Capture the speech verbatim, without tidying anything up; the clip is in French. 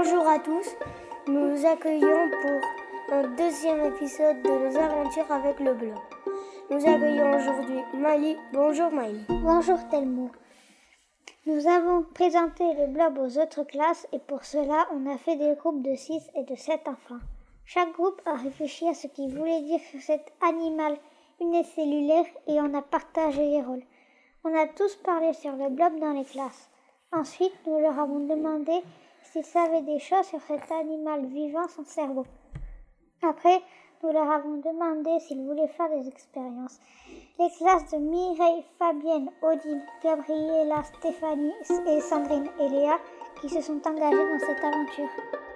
Bonjour à tous, nous vous accueillons pour un deuxième épisode de nos aventures avec le blob. Nous accueillons aujourd'hui Maïli. Bonjour Maïli. Bonjour Telmo. Nous avons présenté le blob aux autres classes et pour cela on a fait des groupes de six et de sept enfants. Chaque groupe a réfléchi à ce qu'il voulait dire sur cet animal unicellulaire et on a partagé les rôles. On a tous parlé sur le blob dans les classes. Ensuite, nous leur avons demandé s'ils savaient des choses sur cet animal vivant sans cerveau. Après, nous leur avons demandé s'ils voulaient faire des expériences. Les classes de Mireille, Fabienne, Odile, Gabriella, Stéphanie et Sandrine et Léa qui se sont engagées dans cette aventure.